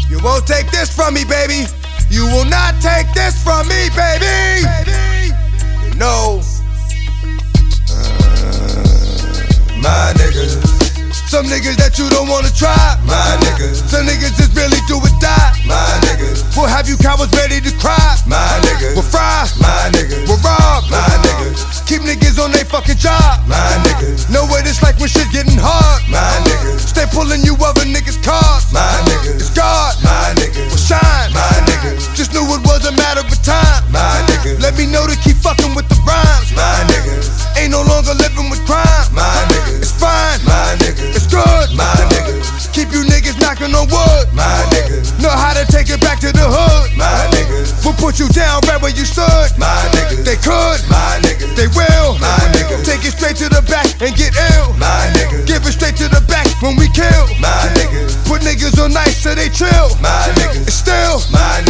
You won't take this from me, baby. You will not take this from me, baby. You know, my niggas. Some niggas that you don't wanna try, my niggas. Some niggas just really do or die, my niggas. We'll have you cowards ready to cry, my niggas. We'll fry, my niggas. We'll rob, my niggas. Keep niggas on they fucking job, my niggas. Know what it's like when shit getting hard, my niggas. Stay pulling you other niggas' cars, my niggas. It's God, my niggas. Will shine, my niggas. Just knew it was a matter of time, my niggas. Let me know to keep fucking with the rhymes, my niggas. Ain't no longer living with crime, my niggas. It's fine, my niggas. It's good, my niggas. Keep you niggas knocking on wood, my niggas. Know how to take it back to the hood, my niggas. We'll put you down right where you stood, my niggas. They could, my niggas. They will, my niggas. Take it straight to the back and get ill, my niggas. Give it straight to the back when we kill, my niggas. Put niggas on ice so they chill, my niggas. It's still, my